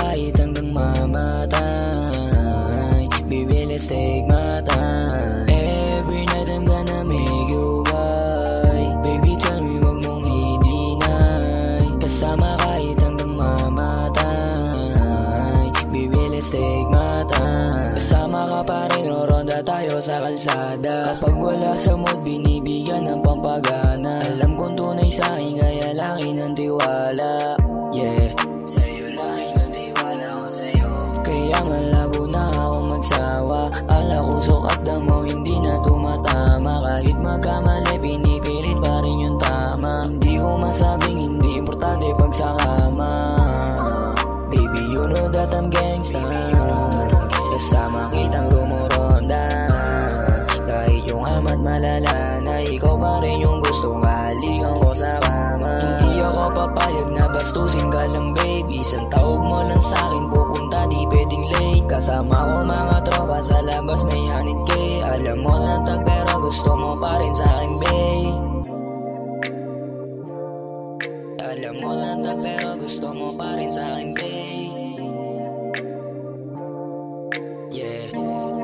kahit hanggang mamatay. Baby, let's take my time. Every night I'm gonna make you right. Baby, tell me wag mong i-deny. Kasama kahit hanggang mamatay. Baby, let's take my time. Kasama ka pa rin, roronda tayo sa kalsada. Kapag wala sa mood, binibigyan ng pampagana. Alam kong tunay sa'kin, kaya langin ng tiwala. Yeah, sa'yo langin ng tiwala ko sa'yo. Kaya malabo na ako magsawa. Ala ko sukat damo, hindi na tumatama. Kahit magkamali, pinipilit pa rin yung tama. Hindi ko masabing hindi importante pag sa kama. Baby, you know that I'm gangsta. Kasama kitang rumuronda. Kahit yung amat malala na ikaw pa rin yung gustong halikan ko sa kama. Hindi ako papayag na bastusin ka lang, baby. Isang tawag mo lang sa'kin, pupunta di pwedeng late. Kasama ko mga tropa sa labas, may hanit kay. Alam mo lang tag pero gusto mo pa rin sa'kin, babe. Alam mo lang tag pero gusto mo pa rin sa'kin, babe. Yeah.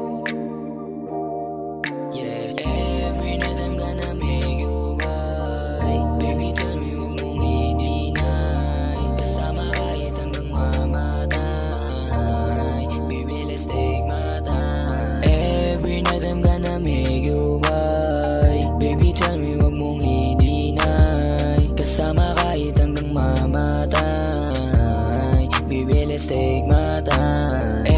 Yeah. Every night I'm gonna make you right. Baby, tell me wag mong i-deny. Kasama kahit hanggang mamatay. Baby, let's take my time. Every night I'm gonna make you right. Baby, tell me wag mong i-deny. Kasama kahit hanggang mamatay. Baby, let's take my time.